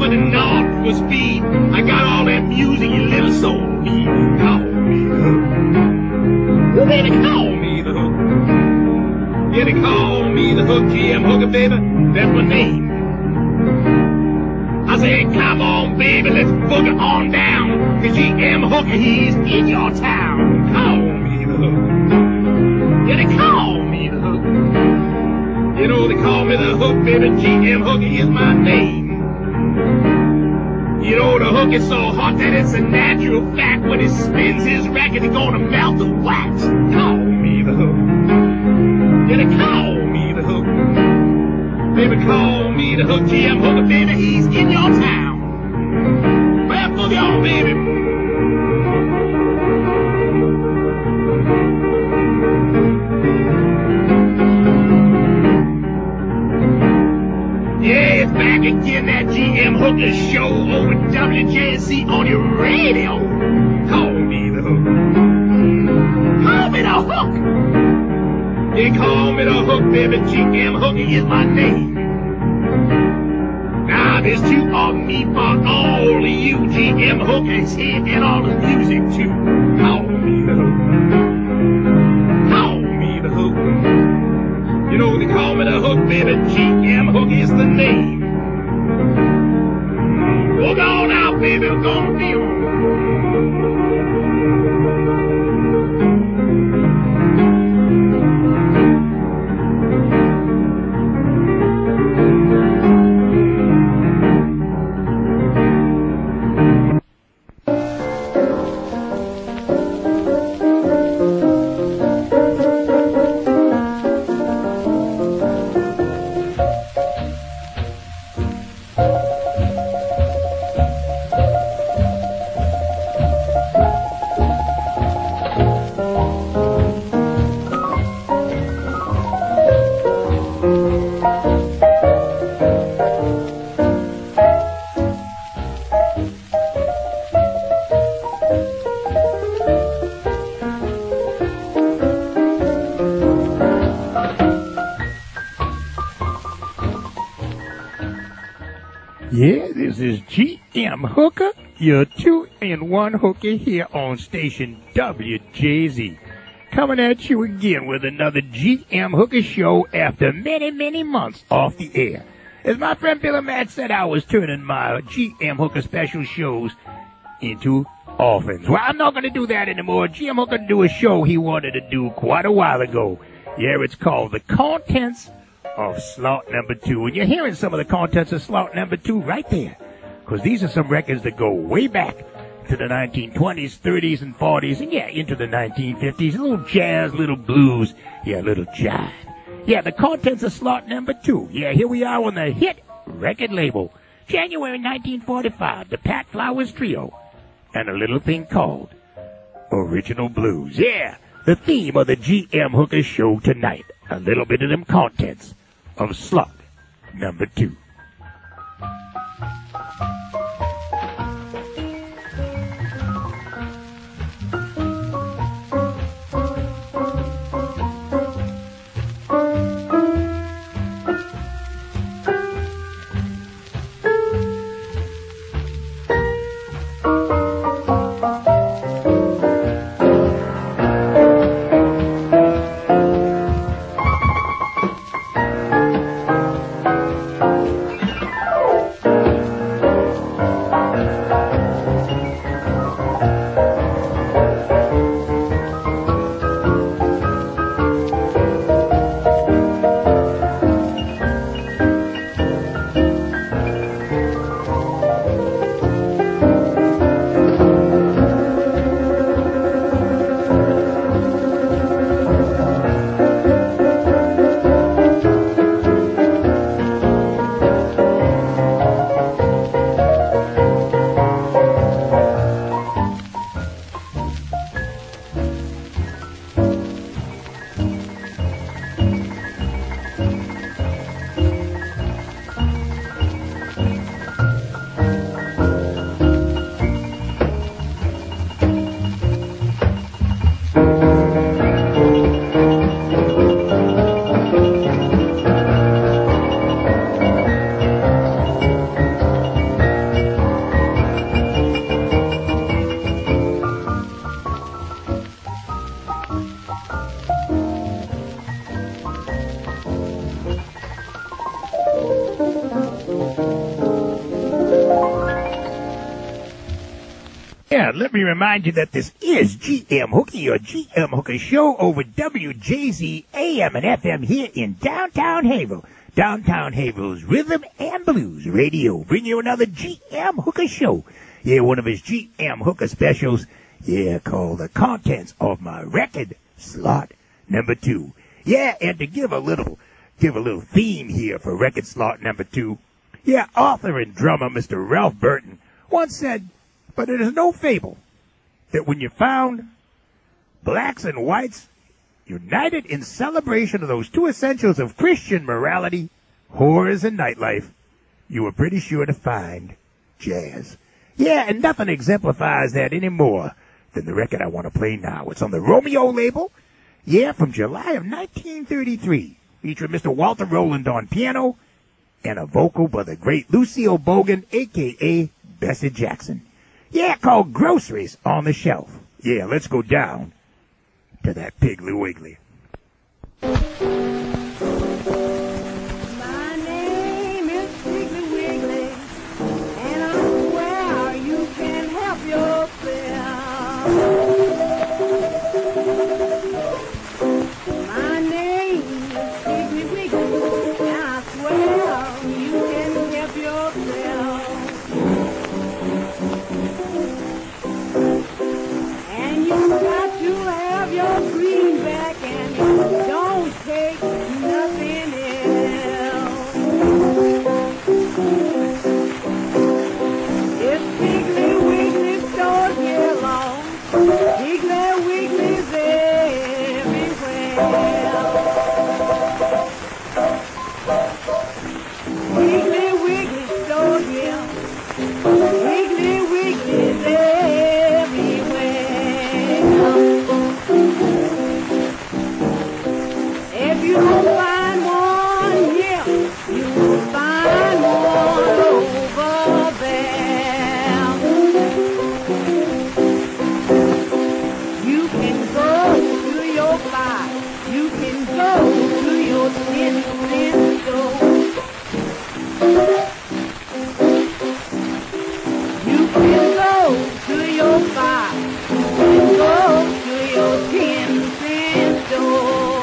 the North for speed. I got all that music, you little soul. Call me the hook. Oh, baby, call me the hook. Yeah, they call me the hook, GM Hooker, baby. That's my name. I said, come on, baby, let's boogie on down. Cause GM Hooker, he's in your town. Call me the hook. Yeah, they call me the hook. You know, they call me the hook, baby. GM Hooker is my name. You know, the hook is so hot that it's a natural fact. When he spins his record, he's gonna melt the wax. Call me the hook. Yeah, they call me the hook. Baby, call me the hook. GM Hooker, baby, he's in your town. Well, boogie on, baby. Yeah, it's back again, that GM Hooker show over WJC on your radio. Call me the hook. Call me the hook. Yeah, call me the hook, baby. GM Hooker is my name. Now there's two of me for all of you. GM Hooker's here and all the music too. Call me the hook. Call me the hook. You know they call me the hook, baby. GM Hook is the name. We're going out, baby. We're gonna be on. Yeah, this is GM Hooker, your 2-in-1 hooker here on station WJZ. Coming at you again with another GM Hooker show after many, many months off the air. As my friend Billy Matt said, I was turning my GM Hooker special shows into orphans. Well, I'm not going to do that anymore. GM Hooker do a show he wanted to do quite a while ago. Yeah, it's called The Contents of Slot Number 2. And you're hearing some of the contents of Slot Number 2 right there. Because these are some records that go way back to the 1920s, 30s, and 40s, and yeah, into the 1950s. A little jazz, little blues, yeah, a little jive. Yeah, the contents of Slot Number 2. Yeah, here we are on the hit record label. January 1945, the Pat Flowers Trio. And a little thing called Original Blues. Yeah, the theme of the GM Hooker show tonight. A little bit of them contents of Slot Number 2. Yeah, let me remind you that this is GM Hooker, your GM Hooker show over WJZ AM and FM here in downtown Haverhill. Downtown Haverhill's Rhythm and Blues Radio. Bring you another GM Hooker show. Yeah, one of his GM Hooker specials. Yeah, called The Contents of My Record Slot Number 2. Yeah, and to give a little theme here for Record Slot Number 2. Yeah, author and drummer Mr. Ralph Burton once said, but it is no fable that when you found blacks and whites united in celebration of those two essentials of Christian morality, whores and nightlife, you were pretty sure to find jazz. Yeah, and nothing exemplifies that any more than the record I want to play now. It's on the Romeo label, yeah, from July of 1933, featuring Mr. Walter Rowland on piano and a vocal by the great Lucille Bogan, a.k.a. Bessie Jackson. Yeah, called Groceries on the Shelf. Yeah, let's go down to that Piggly Wiggly. My name is Piggly Wiggly, and I swear you can help yourself. My name is Piggly Wiggly, and I swear you can help yourself. And you got to have your greenback, and don't take nothing else. It's Piggly Wiggly stores here long. Piggly Wiggly's everywhere. Piggly Wiggly stores here. Piggly Wiggly's everywhere. If you don't find one here, you will find one over there. You can go to your bar, you can go to your 10-cent store. You can go to your bar, you can go to your 10-cent store.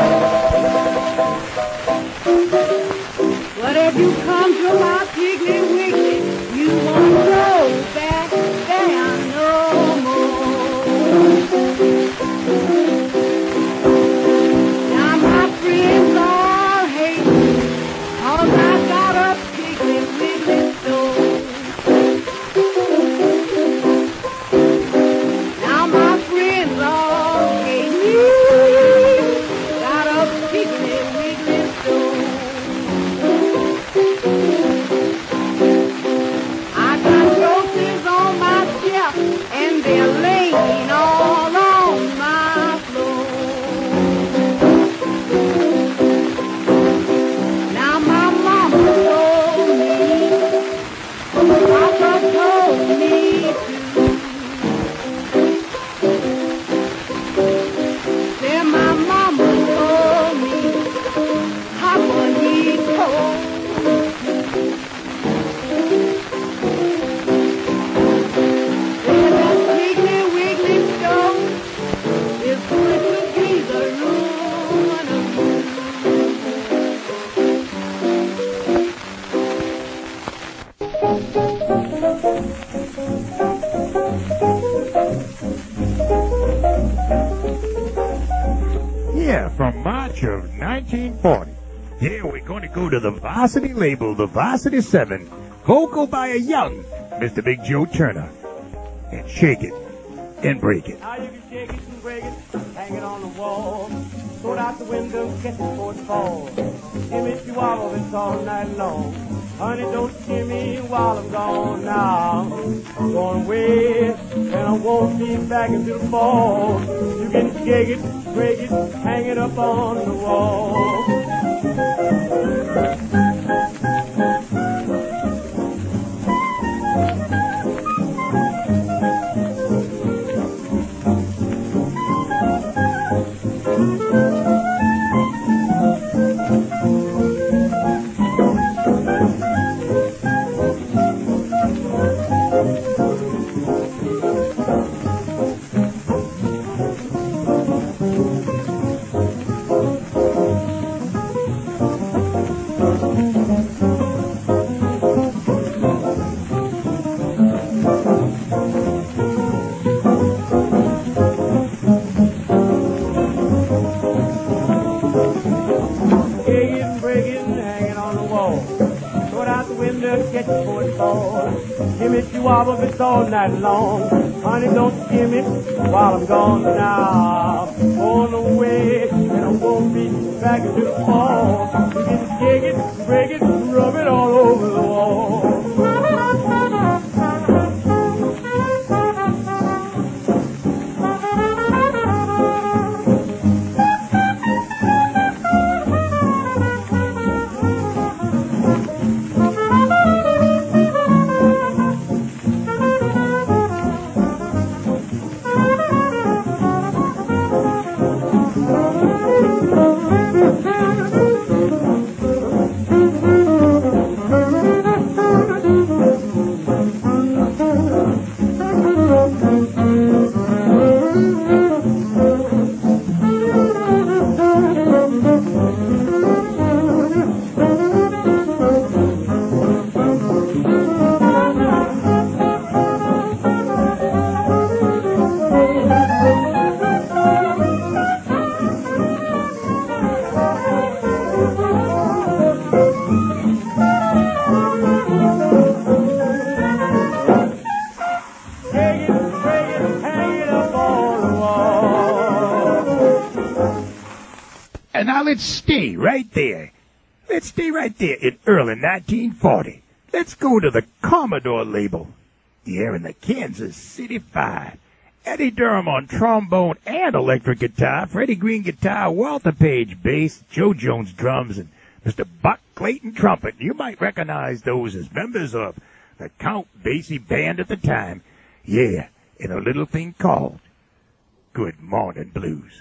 But if you come to my Piggly Wiggly, you won't go back there no more. Now my friends all hate me, 'cause I got a Piggly Wiggly store. Now my friends all hate me, got a Piggly Wiggly store. I got groceries on my shelf, and they're laying all on my floor. Now my mama told me, Papa told me too. Then my mama told me, Papa he told me. Well, that Piggly Wiggly store is going to be the ruin of you. Yeah, from March of 1940. Here we're going to go to the Varsity label, the Varsity 7, vocal by a young Mr. Big Joe Turner. And shake it and break it. Now you can shake it and break it, hang it on the wall, throw it out the window, catch it before it falls. Give me chihuahua that's all night long. Honey, don't scare me while I'm gone now. I'm going away, and I won't be back until fall. You can shake it, break it, hang it up on the wall. fall. Gimme chihuahua if it's all night long. Honey, don't give me while I'm gone now. On the way, and I won't be back to the fall. You can shake it, break it, rub it all over the wall. And now let's stay right there. Let's stay right there in early 1940. Let's go to the Commodore label. Here in the Kansas City 5. Eddie Durham on trombone and electric guitar, Freddie Green guitar, Walter Page bass, Joe Jones drums, and Mr. Buck Clayton trumpet. You might recognize those as members of the Count Basie band at the time. Yeah, in a little thing called Good Morning Blues.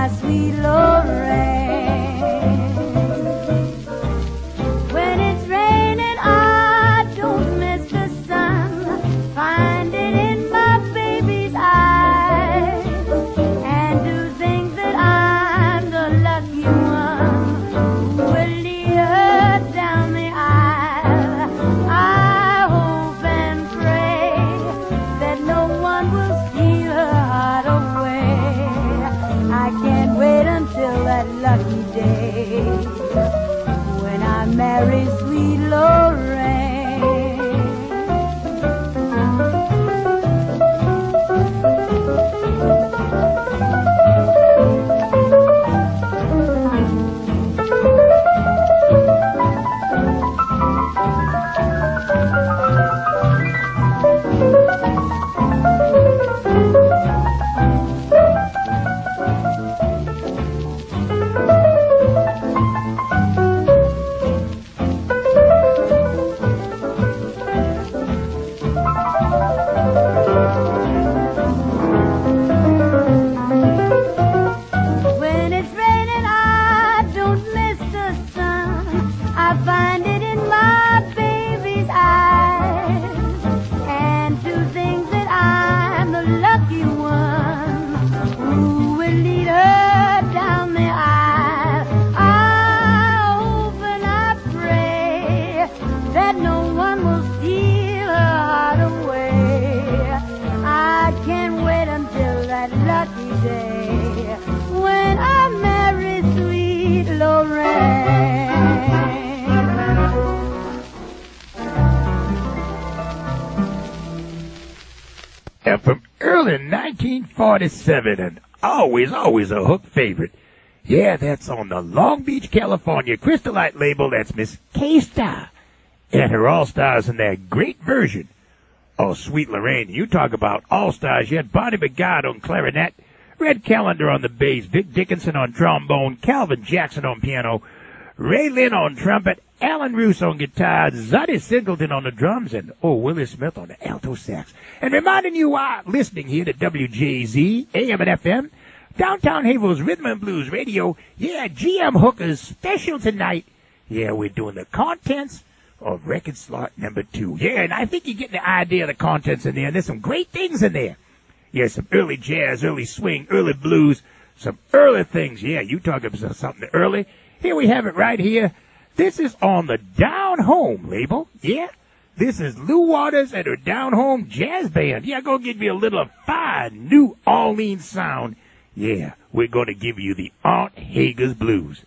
sweet Lorraine. When it's raining, I don't miss the sun. Find it in my baby's eyes, and to think that I'm the lucky one who will lead her down the aisle. I hope and pray that no one will steal her heart away. I can't wait until that lucky day when I marry sweet Lorraine. When it's raining, I don't miss the sun. I find it in my baby's eyes, and to think that I'm the lucky one who will lead her down the aisle. I hope and I pray that no one will steal her heart away. I can't wait until that lucky day when I marry sweet Lorraine. And from early 1947, and always a Hook favorite. Yeah, that's on the Long Beach, California Crystalite label. That's Miss K-Star and her All-Stars in that great version. Oh, Sweet Lorraine, you talk about All-Stars. You had Bonnie McGard on clarinet, Red Callender on the bass, Vic Dickinson on trombone, Calvin Jackson on piano, Ray Lynn on trumpet, Alan Roos on guitar, Zuddy Singleton on the drums, and Willie Smith on the alto sax. And reminding you are listening here to WJZ, AM and FM, Downtown Haverhill's Rhythm and Blues Radio. Yeah, GM Hooker's special tonight. Yeah, we're doing the contents of record slot number 2. Yeah, and I think you get the idea of the contents in there. And there's some great things in there. Yeah, some early jazz, early swing, early blues, some early things. Yeah, you talking about something early. Here we have it right here. This is on the Down Home label. Yeah, this is Lou Waters and her Down Home Jazz Band. Yeah, gonna give you a little fine New Orleans sound. Yeah, we're gonna give you the Aunt Hager's Blues.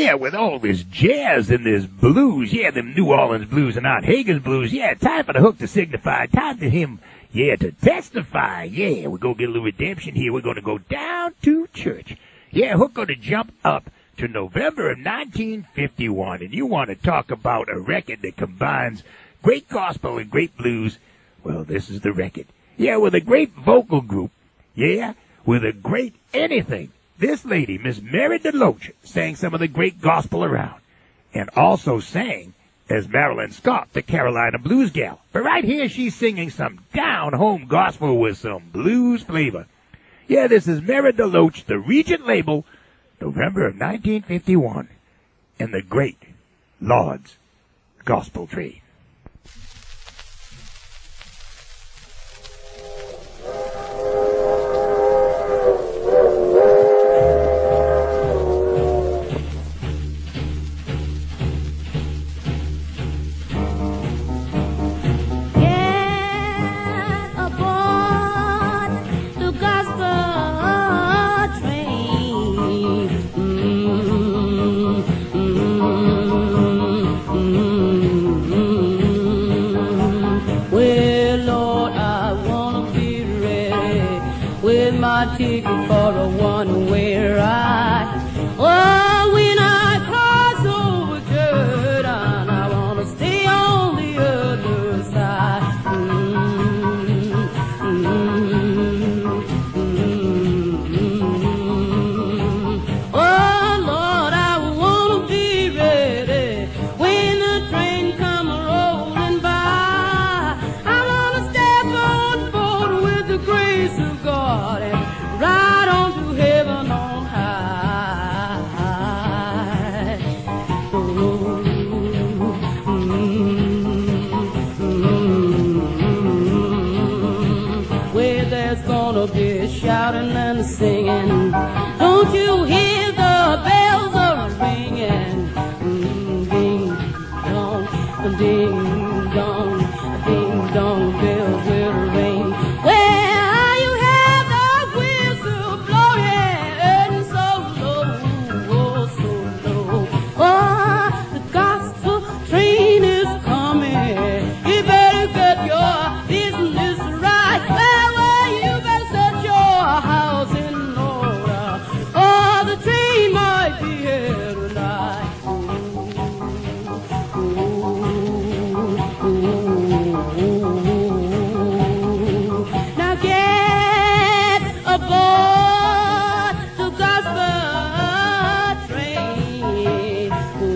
Yeah, with all this jazz and this blues, yeah, them New Orleans blues and Aunt Hagen's blues, yeah, time for the hook to signify, time for him, yeah, to testify. Yeah, we're going to get a little redemption here. We're going to go down to church. Yeah, Hook going to jump up to November of 1951, and you want to talk about a record that combines great gospel and great blues. Well, this is the record. Yeah, with a great vocal group. Yeah, with a great anything. This lady, Miss Mary DeLoach, sang some of the great gospel around, and also sang as Marilyn Scott, the Carolina blues gal. But right here, she's singing some down-home gospel with some blues flavor. Yeah, this is Mary DeLoach, the Regent label, November of 1951, and the great Lord's Gospel Train. Ticket for a one-way ride. Oh, when I cross over Jordan, I want to stay on the other side. Oh, Lord, I want to be ready when the train comes rolling by. I want to step on board with the grace of God and right on to heaven on high. Where there's gonna be shouting and singing. Don't you hear the bells are ringing? Ding dong, ding dong, ding dong, bells will ring. Well, you have the whistle blowing so low, oh, so low. Oh, the gospel train is coming. You better get your business right. Well, you better set your house in order. Oh, the train might be here tonight. Now get aboard the gospel train.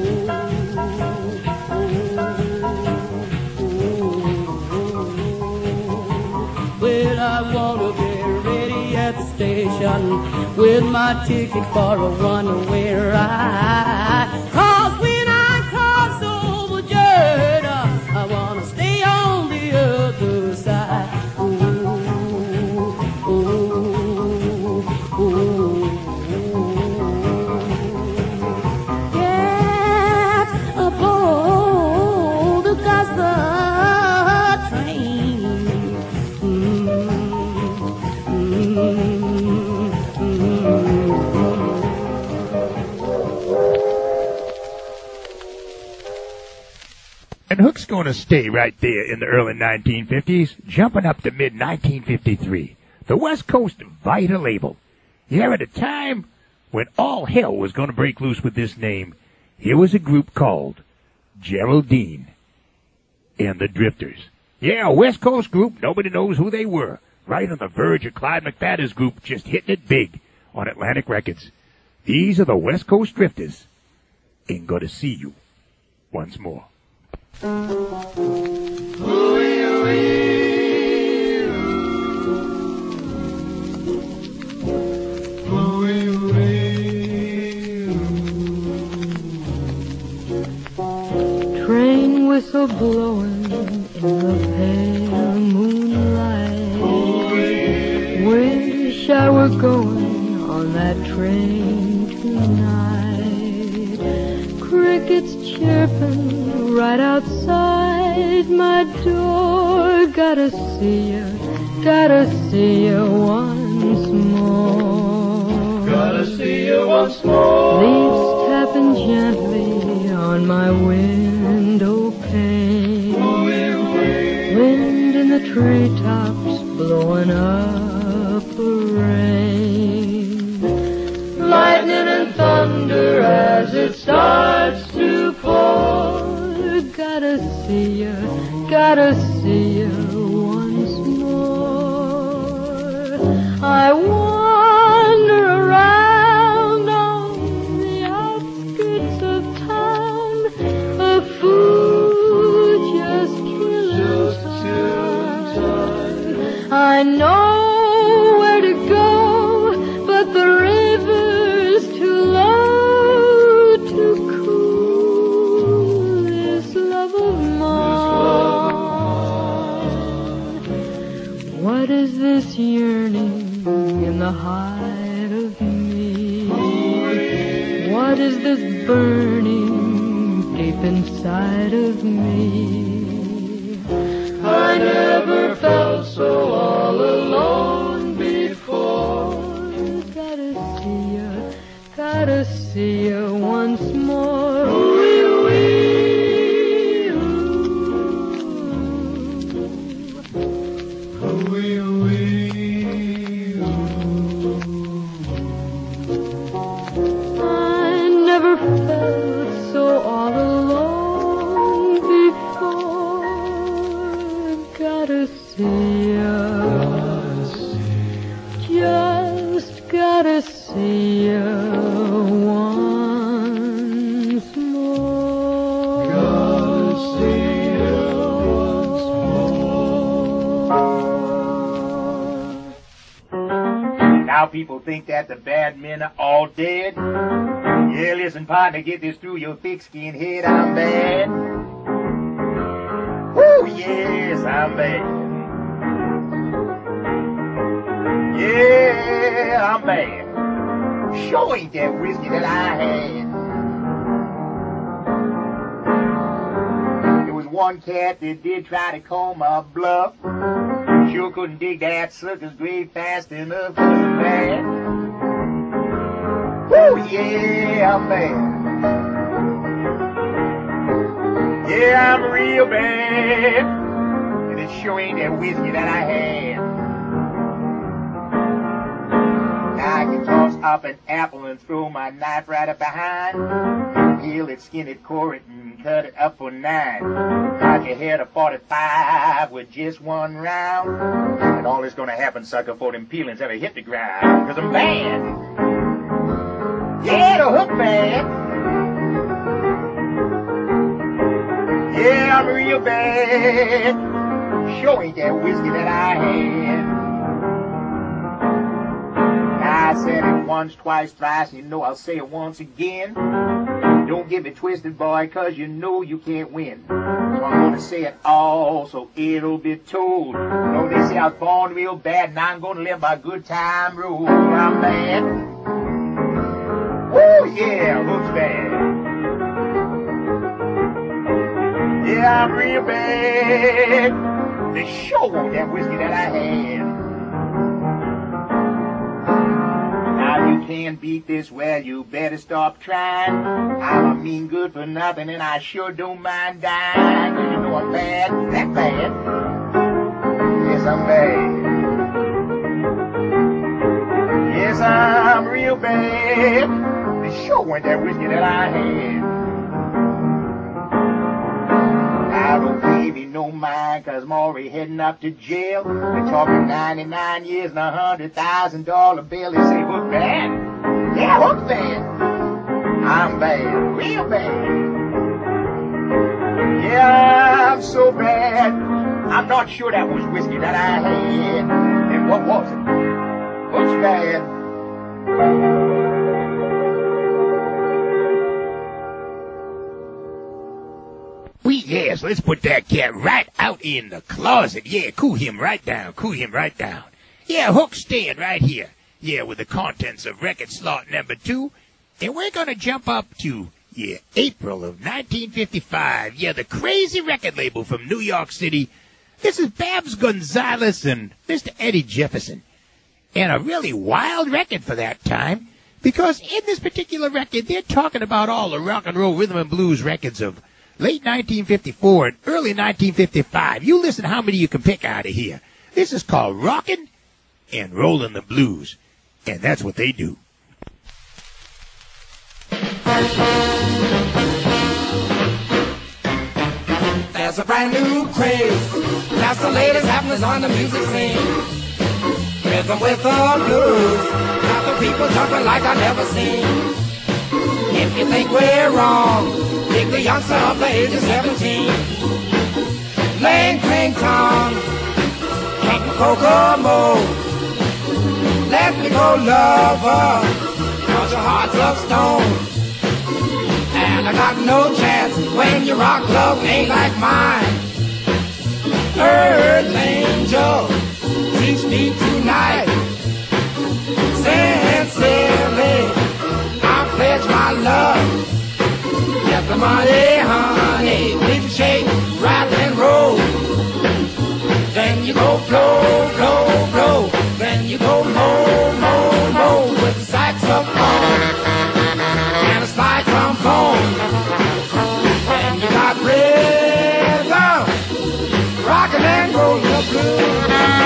Well, I wanna be ready at the station with my ticket for a one-way ride. 'Cause when I cross over Jordan, I wanna stay on the other side. Get aboard the gospel train. And Hook's going to stay right there in the early 1950s, jumping up to mid-1953. The West Coast Vita label. Yeah, at a time when all hell was going to break loose with this name, here was a group called Geraldine and the Drifters. Yeah, a West Coast group, nobody knows who they were. Right on the verge of Clyde McFadden's group, just hitting it big on Atlantic Records. These are the West Coast Drifters. Ain't gonna see you once more. Train whistle blowing in the pale moonlight. Wish I were going on that train tonight. Crickets chirping right outside my door. Gotta see you once more. Gotta see you once more. Leaves tap tapping gently on my window pane. Wind in the treetops blowing up the rain. Lightning and thunder as it starts to pour. Gotta see you once more. I wander around on the outskirts of town, a fool just killing time. I know where to go, but the river's too low to cool this love of mine. What is this yearning in the heart of me? What is this burning deep inside of me? I never felt so all alone before. Gotta see you once more. I never felt so all alone before. Gotta see you. Just gotta see you once more. Gotta see you once more. Now people think that the bad men are all dead. Yeah, listen, partner, get this through your thick-skinned head. I'm bad. Woo, yes, I'm bad. Yeah, I'm bad. Sure ain't that whiskey that I had. There was one cat that did try to call my bluff. Sure couldn't dig that sucker's grave fast enough. It was bad. Woo, yeah, I'm bad. Yeah, I'm real bad. And it sure ain't that whiskey that I had. I can toss up an apple and throw my knife right up behind. Peel it, skin it, core it, and cut it up for 9. Knock your head a 45 with just one round. And all that's gonna happen, sucker, for them peelings ever hit the ground. Cause I'm bad. Yeah, the hook bad. Yeah, I'm real bad. Sure ain't that whiskey that I had. I said it once, twice, thrice, you know I'll say it once again. Don't get me twisted, boy, cause you know you can't win. So I'm gonna say it all so it'll be told. You know, they say I was born real bad, and I'm gonna live my good time rule. I'm bad. Woo, yeah, looks bad. Yeah, I'm real bad. They sure want that whiskey that I had. Now you can't beat this, well, you better stop trying. I'm a mean good for nothing, and I sure don't mind dying. You know I'm bad, that bad. Yes, I'm bad. Yes, I'm real bad. They sure want that whiskey that I had. I don't pay me no mind, cause I'm already heading up to jail. They're talking 99 years and $100,000 bill. They say, hook bad? Yeah, hook bad. I'm bad, real bad. Yeah, I'm so bad. I'm not sure that was whiskey that I had. And what was it? Hook's bad. Yes, let's put that cat right out in the closet. Yeah, cool him right down, Yeah, Hook's staying right here. Yeah, with the contents of record slot number 2. And we're gonna jump up to, April of 1955. Yeah, the crazy record label from New York City. This is Babs Gonzalez and Mr. Eddie Jefferson. And a really wild record for that time. Because in this particular record, they're talking about all the rock and roll rhythm and blues records of late 1954 and early 1955. You listen how many you can pick out of here. This is called Rockin' and Rollin' the Blues. And that's what they do. There's a brand new craze. That's the latest happenings on the music scene. Rhythm with the blues. Got the people jumping like I never seen. If you think we're wrong, dig the youngster of the age of 17. Ling, cling, tong, Hank Kokomo. Let me go, lover, 'cause your heart's of stone. And I got no chance when your rock love ain't like mine. Earth angel, teach me tonight. Sincerely, I pledge my love. Get the money, honey, we can shake, rattle and roll. Then you go blow, blow, blow. Then you go mow, mow, mow with the saxophone and a slide trombone. Then you got rhythm, rockin' and rollin' the blues.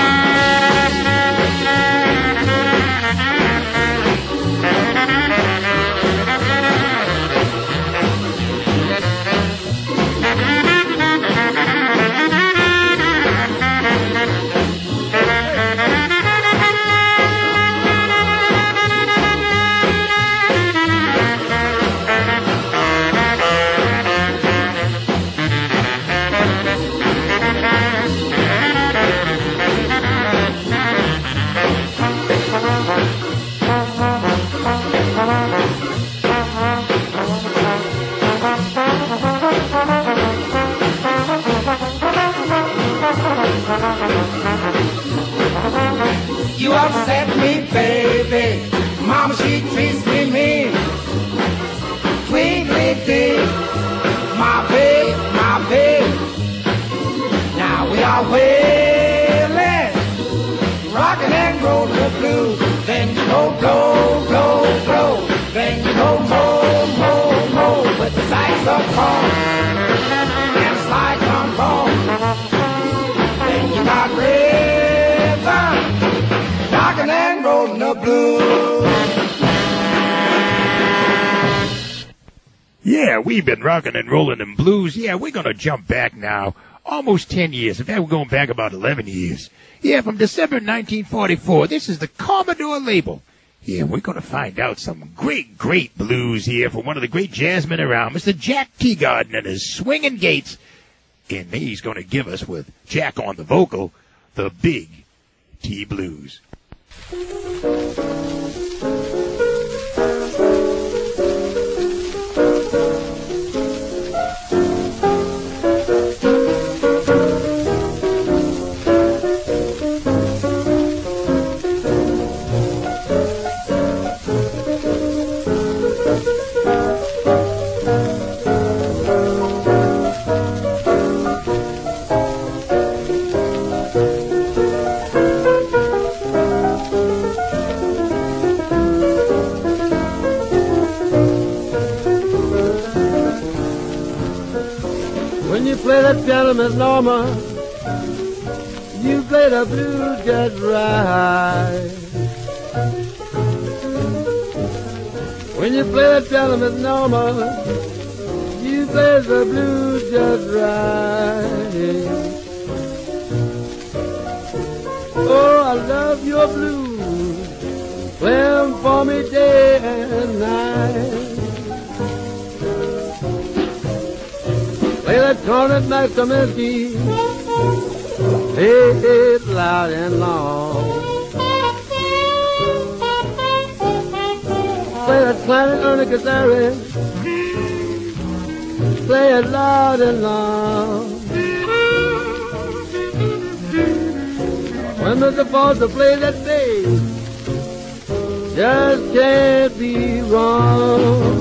You upset me, baby. Mama, she treats me mean. Sweetly deep, my babe, my babe. Now we are wailing, rockin' and rollin' the blues. Then you go blow, blow, blow. Then you go mow, mow, mow with the saxophone and slide trombone. Then you got rhythm, rockin' and rollin' the blues. Yeah, we've been rocking and rolling them blues. Yeah, we're going to jump back now. Almost 10 years. In fact, we're going back about 11 years. Yeah, from December 1944. This is the Commodore label. Yeah, we're going to find out some great, great blues here from one of the great jazzmen around, Mr. Jack Teagarden and his Swingin' Gates. And he's going to give us, with Jack on the vocal, the Big T Blues. Play that piano, Miss Norma. You play the blues just right. When you play that piano, Miss Norma, you play the blues just right. Oh, I love your blues. Play them for me day and night. Play that cornet, Max Kaminsky, play it loud and long. Play that planet Ernie Kazarian, play it loud and long. When Mr. Foster plays that bass, just can't be wrong.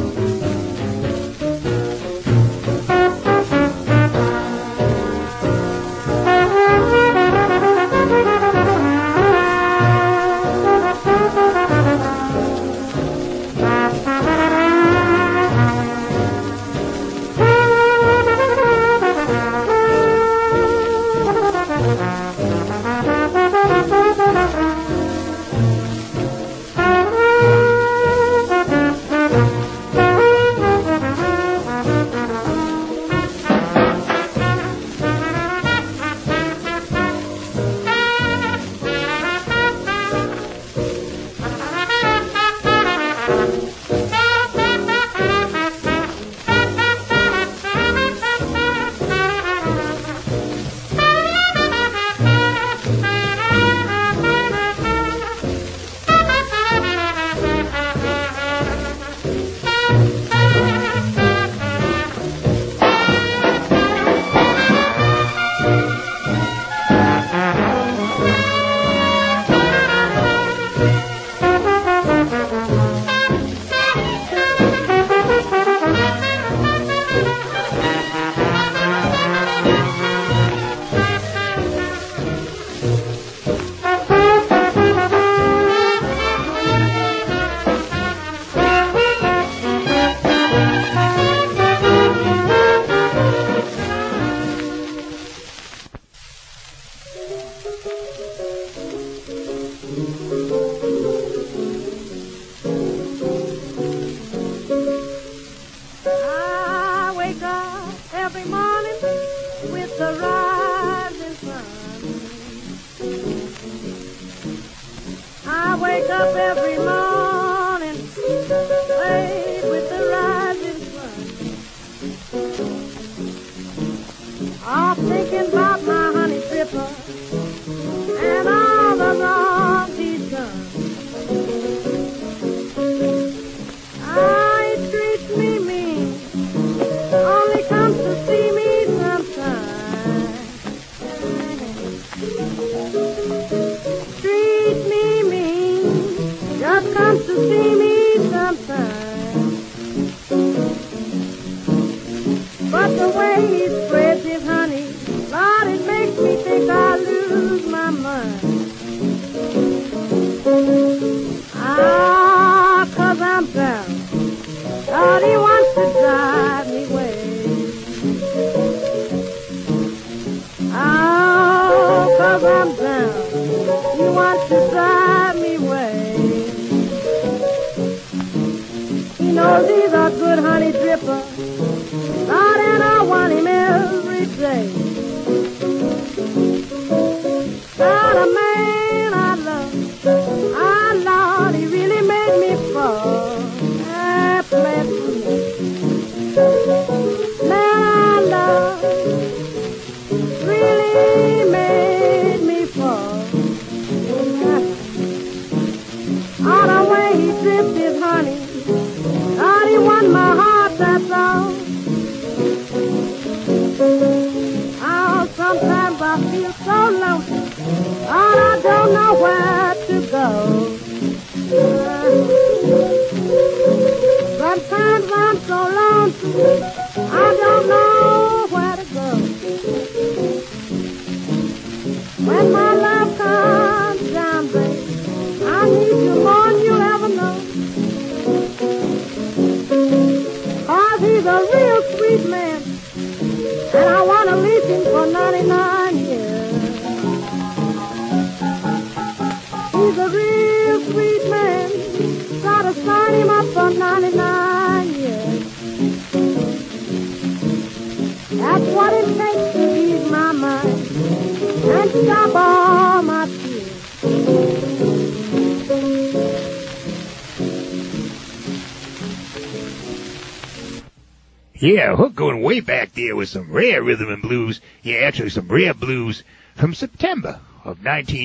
Yeah, Hook going way back there with some rare rhythm and blues. Yeah, actually some rare blues from September of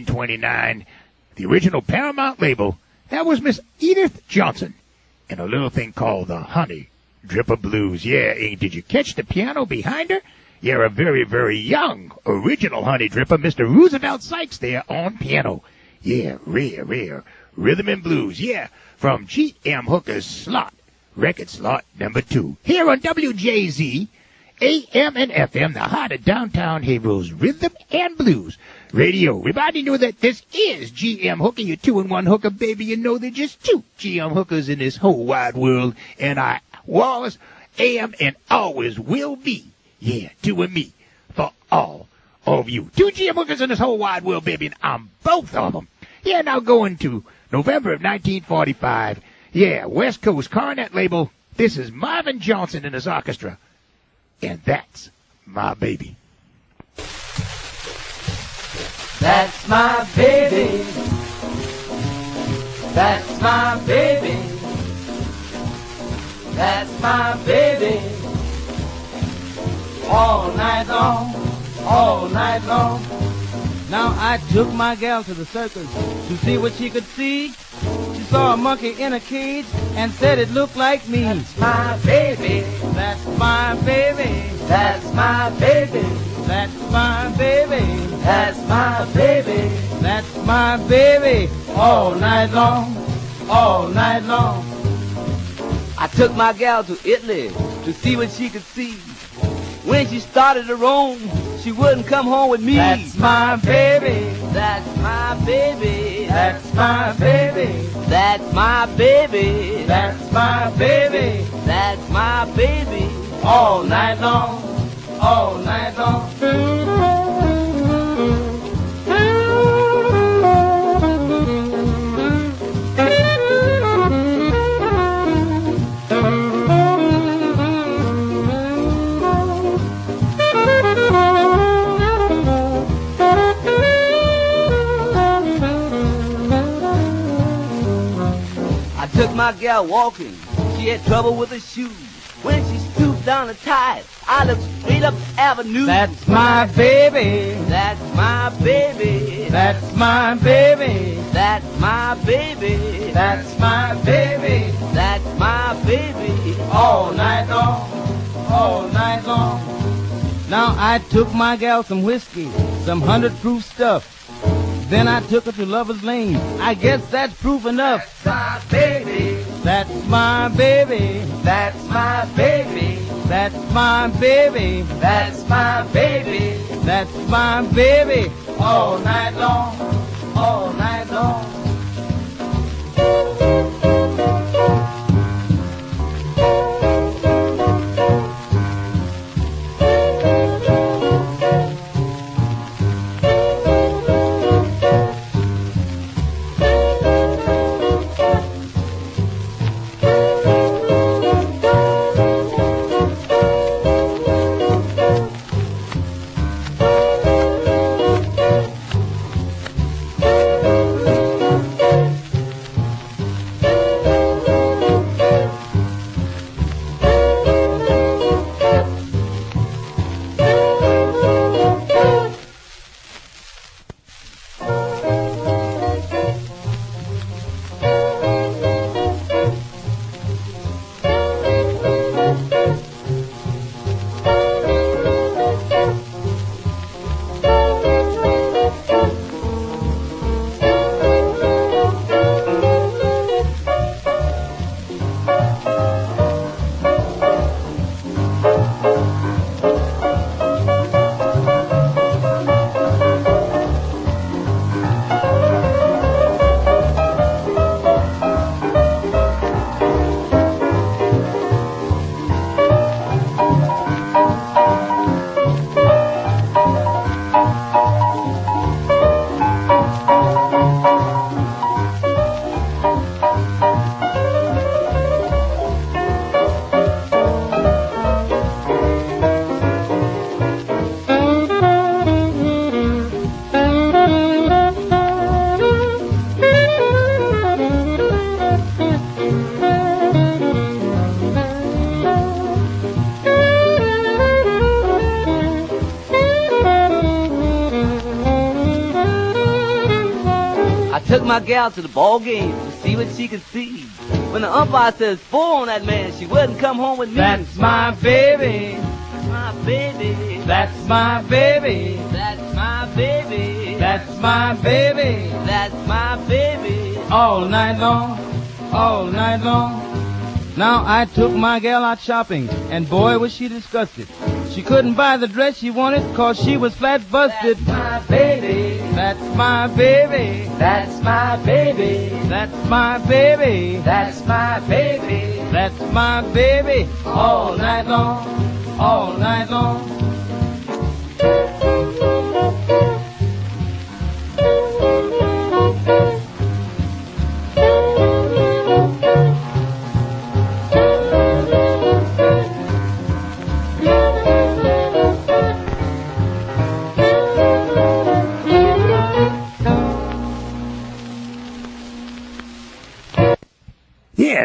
1929. The original Paramount label, that was Miss Edith Johnson and a little thing called the Honey Dripper Blues. Yeah, and did you catch the piano behind her? Yeah, a very, very young original Honey Dripper, Mr. Roosevelt Sykes there on piano. Yeah, rare rhythm and blues. Yeah, from G.M. Hooker's slot. Record slot number 2. Here on WJZ, AM and FM, the heart of downtown Haverhill's rhythm and blues radio. Everybody know that this is GM Hooker, your 2-in-1 hooker, baby. You know there's just 2 GM Hookers in this whole wide world, and I was, am, and always will be. Yeah, 2 and me for all of you. Two GM hookers in this whole wide world, baby, and I'm both of them. Yeah, now going to November of 1945. Yeah, West Coast Cornet label. This is Marvin Johnson and his orchestra. And that's my baby. That's my baby. That's my baby. That's my baby. All night long, all night long. Now I took my gal to the circus to see what she could see. She saw a monkey in a cage and said it looked like me. That's my baby. That's my baby. That's my baby. That's my baby. That's my baby. That's my baby. All night long, all night long. I took my gal to Italy to see what she could see. When she started to roam, she wouldn't come home with me. That's my baby. That's my baby. That's my baby. That's my baby. That's my baby. That's my baby. All night long, all night long. Took my gal walking, she had trouble with her shoes. When she stooped down to tie it, I looked straight up the avenue. That's my baby. That's my baby. That's my baby. That's my baby. That's my baby. That's my baby. All night long, all night long. Now I took my gal some whiskey, some 100 proof stuff. Then I took her to Lover's Lane. I guess that's proof enough. That's my baby. That's my baby. That's my baby. That's my baby. That's my baby. That's my baby. All night long, all night long. Took my gal to the ball game to see what she could see. When the umpire says 4 on that man, she wouldn't come home with me. That's my baby. That's my baby. That's my baby. That's my baby. That's my baby. That's my baby. All night long, all night long. Now I took my gal out shopping, and boy was she disgusted. She couldn't buy the dress she wanted, cause she was flat busted. That's my baby. That's my baby. That's my baby. That's my baby. That's my baby. That's my baby. All night long, all night long.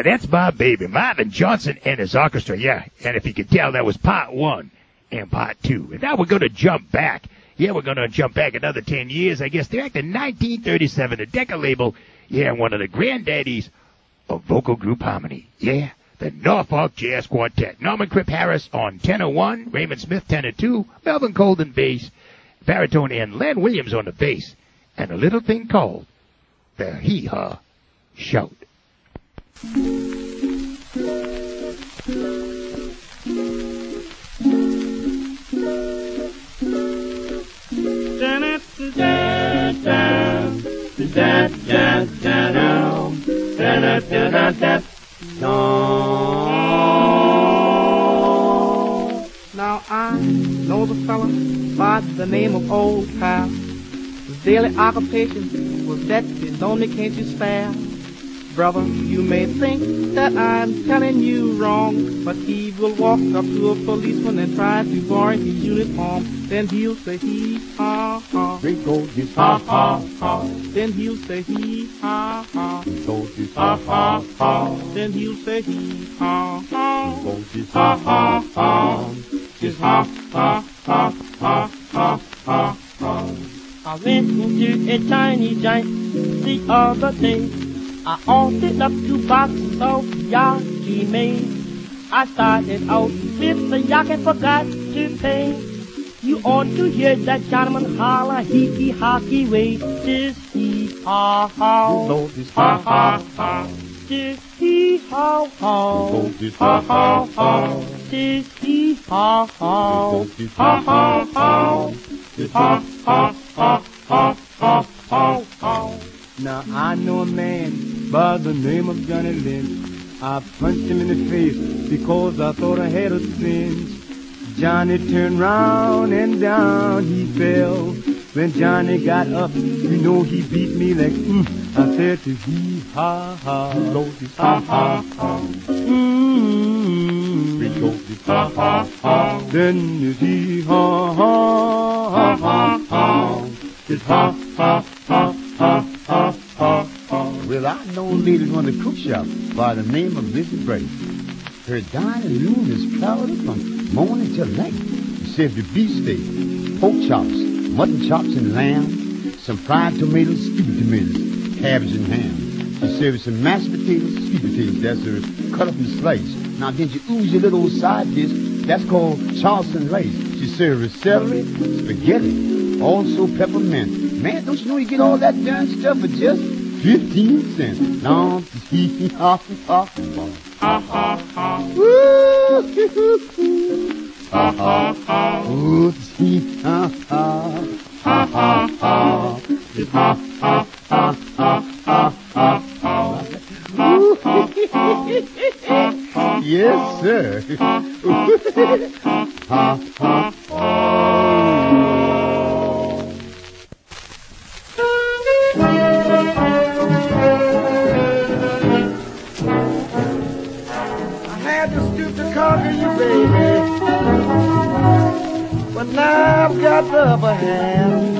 that's my baby, Marvin Johnson and his orchestra. Yeah, and if you can tell, that was part 1 and part 2. And now we're going to jump back. Yeah, we're going to jump back another 10 years. I guess they're in 1937, the Decca label. Yeah, one of the granddaddies of vocal group harmony. Yeah, the Norfolk Jazz Quartet. Norman Crip Harris on tenor 1, Raymond Smith tenor 2, Melvin Colden bass, baritone, and Len Williams on the bass. And a little thing called the Hee-Haw Shout. Now I know the fella by the name of Old Pal. His daily occupation was that his lonely can't you spare. Brother, you may think that I'm telling you wrong, but he will walk up to a policeman and try to borrow his uniform. Then he'll say hee-haw-haw. There goes his ha-ha-ha. Then he'll say hee-haw-haw. There goes his ha-ha-ha. Then he'll say hee-haw-haw. There goes his ha-ha-ha. His ha-ha-ha-ha-ha-ha. I went into a tiny giant the other day. I ordered up 2 boxes of Yaki made. I started out with the yak and forgot to pay. You ought to hear that gentleman holler, hee-hee-hockey way. This hee-haw-haw. Lord, this ha-ha-ha. This hee-haw-haw. Lord, this ha-ha-ha. This hee-haw-haw. This ha-ha-ha. This ha-ha-ha-ha-ha-ha. Now I know a man by the name of Johnny Lynch. I punched him in the face because I thought I had a cinch. Johnny turned round and down he fell. When Johnny got up, you know he beat me like, I said to hee-ha-ha. Lord, this ha-ha-ha. Lord, this ha-ha-ha. Then it's hee-haw-haw. This ha-ha-ha-ha-ha-ha. Well, I know a lady on the cook shop by the name of Mrs. Brady. Her dining room is crowded from morning till night. She serves the beef steak, pork chops, mutton chops and lamb, some fried tomatoes, stewed tomatoes, cabbage and ham. She serves some mashed potatoes, sweet potatoes, that's her cut up and sliced. Now then she ooze your little side dish, that's called Charleston rice. She serves celery, spaghetti, also peppermint. Man, don't you know you get all that darn stuff for just 15 cents? Now, hee-hee-ha-ha-ha. Ha-ha-ha. Ha-ha-ha. Ooh, hee-ha-ha. Ha-ha-ha. Ha-ha-ha-ha-ha-ha. Yes, sir. Ha-ha-ha. Conquer you, baby, but now I've got the upper hand.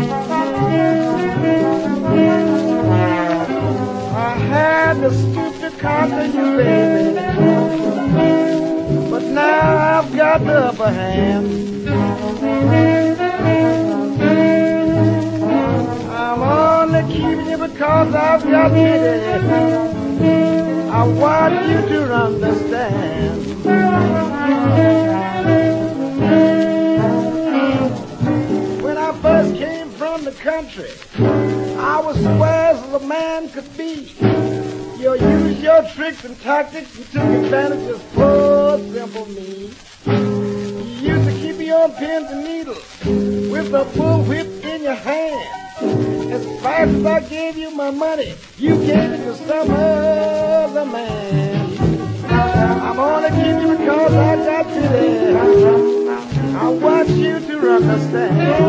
I had to stoop to conquer you, baby, but now I've got the upper hand. I'm only keeping you because I've got pity. I want you to understand. When I first came from the country, I was square as a man could be. You used your tricks and tactics and took advantage of poor simple me. You used to keep me on pins and needles with a bullwhip in your hand. As fast as I gave you my money, you gave it to some other man. I'm only keeping you because I got pity. I want you to understand.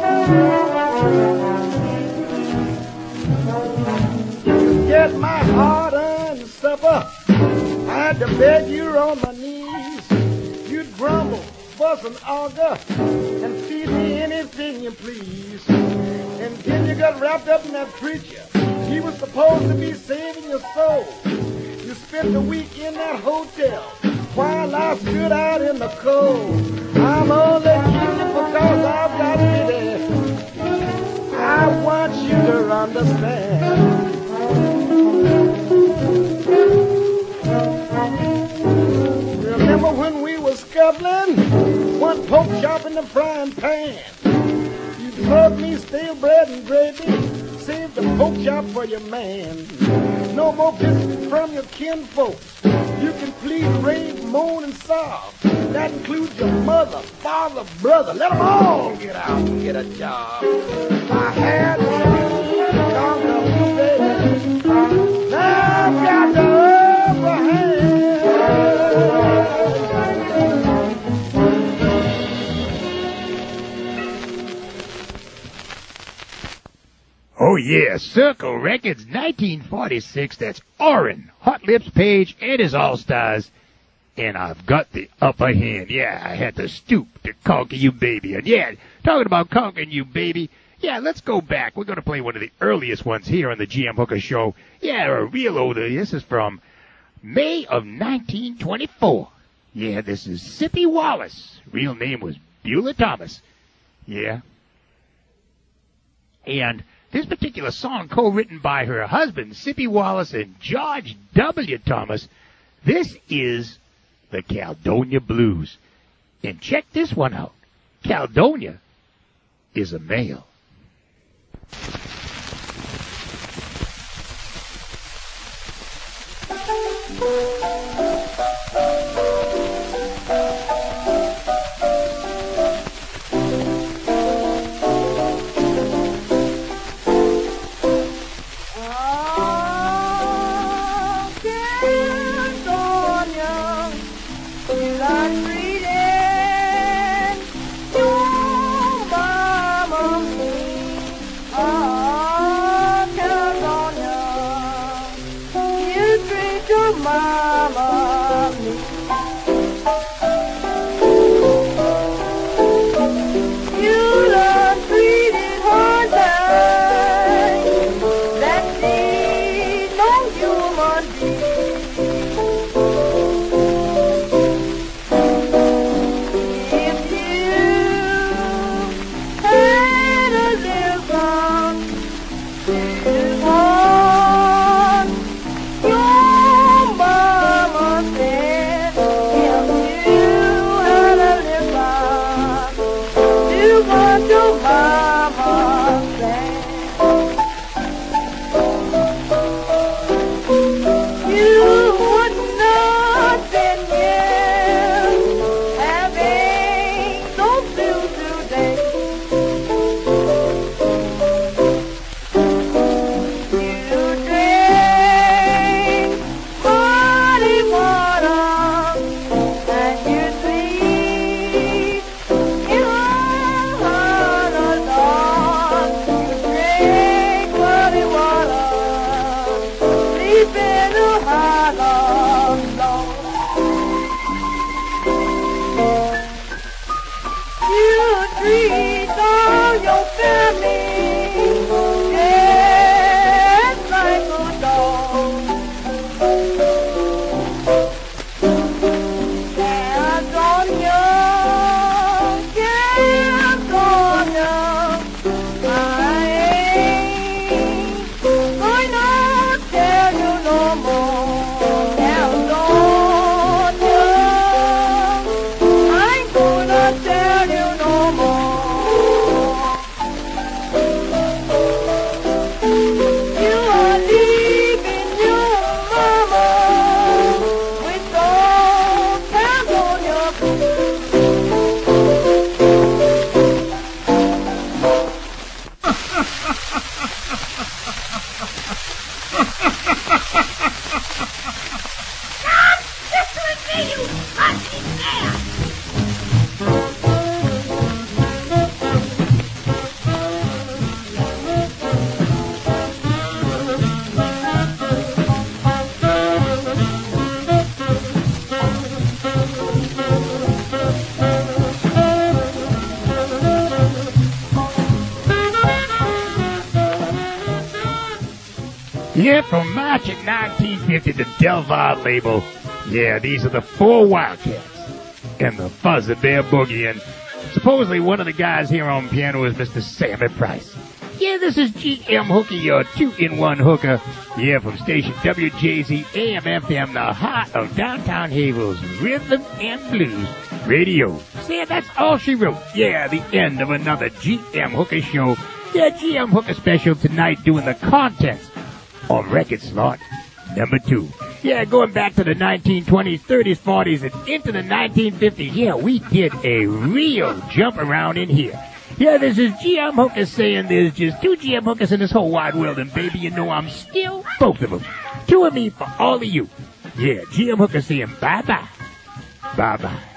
To get my hard-earned supper, I had to beg you on my knees. You'd grumble, fuss and argue, and feed me anything you please. And then you got wrapped up in that preacher. He was supposed to be saving your soul. You spent the week in that hotel while I stood out in the cold. I'm only kidding because I've got pity. I want you to understand. Remember when we were scuffling? One pork chop in the frying pan. You served me stale bread and gravy. Save the pork chop for your man. No more visits from your kinfolks. You can plead, rave, moan, and sob. That includes your mother, father, brother. Let them all get out and get a job. I had to come to you, baby. Now I've got the upper hand. Oh, yeah, Circle Records, 1946. That's Orrin, Hot Lips Page, and his All-Stars. And I've got the upper hand. Yeah, I had to stoop to conquer you, baby. And yeah, talking about conquering you, baby. Yeah, let's go back. We're going to play one of the earliest ones here on the GM Hooker Show. Yeah, a real older. This is from May of 1924. Yeah, this is Sippy Wallace. Real name was Beulah Thomas. Yeah. And this particular song, co-written by her husband, Sippy Wallace, and George W. Thomas, this is the Caledonia Blues. And check this one out. Caledonia is a male. My Yeah, from March of 1950, the Delvar label. Yeah, these are the 4 Wildcats and the Fuzzy Bear Boogie. And supposedly one of the guys here on piano is Mr. Sammy Price. Yeah, this is GM Hooker, your 2-in-1 hooker. Yeah, from station WJZ AM/FM, the heart of downtown Haver's Rhythm and Blues Radio. See, that's all she wrote. Yeah, the end of another GM Hooker show. Yeah, GM Hooker special tonight doing the contest on record slot number 2. Yeah, going back to the 1920s, 30s, 40s, and into the 1950s. Yeah, we did a real jump around in here. Yeah, this is GM Hooker saying there's just 2 GM Hookers in this whole wide world, and baby, you know I'm still both of them. 2 of me for all of you. Yeah, GM Hooker saying bye-bye. Bye-bye.